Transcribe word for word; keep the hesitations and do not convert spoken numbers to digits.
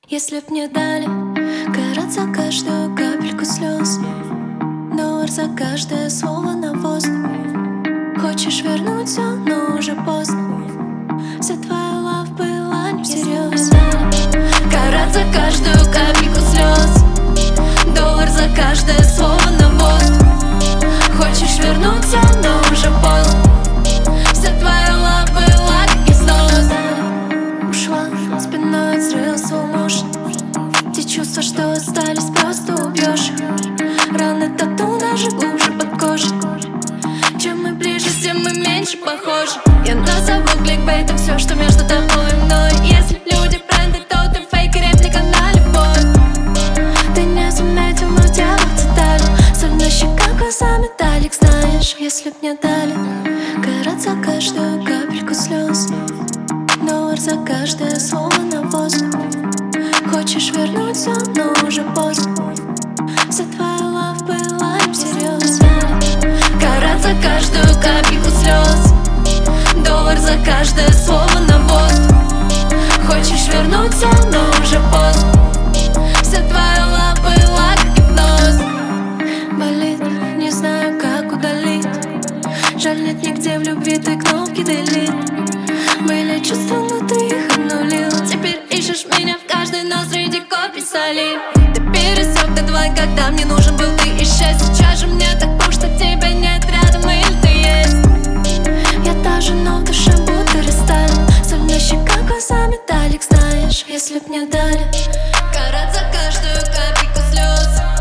Если б мне дали карат за каждую капельку слез, доллар за каждое слово на воздух. Хочешь вернуться, но уже поздно. Вся твоя лав была не всерьез. Карат за каждую капельку слез, доллар за каждое слово на воздух. Хочешь вернуться, но уже поздно. Вся твоя лав была как из слез. Ушла спиной от взрыва slow motion. Те чувства, что остались, просто убьешь. Раны тату даже глубже под кожей. Чем мы ближе, тем мы меньше похожи. Я назову кликбейтом все, что между тобой и мной. Если люди бренды, то ты фейк и реплика на любовь. Ты не заметил, но дело в деталях. Соль на щеках, глаза металлик, знаешь. Если б мне дали карат за каждую капельку слез, доллар за каждое слово на воздух. Хочешь вернуться, но уже поздно. Вся твоя лав была не всерьез. Карат за каждую капельку слез, доллар за каждое слово на воздух. Хочешь вернуться, но уже поздно. Вся твоя лав была как гипноз. Болит, не знаю, как удалить. Жаль, нет нигде в любви той кнопки delete. Были чувства, но ты их обнулил. Теперь ищешь меня в каждой, но среди копий солей. Ты пересек дедлайн, когда мне нужен был, ты исчез. Сейчас же мне так плохо, что тебя нет рядом, или ты есть. Я та же, но в душе будто рестайлинг. Соль на щеках, глаза металлик, знаешь. Если б мне дали карат за каждую капельку слез,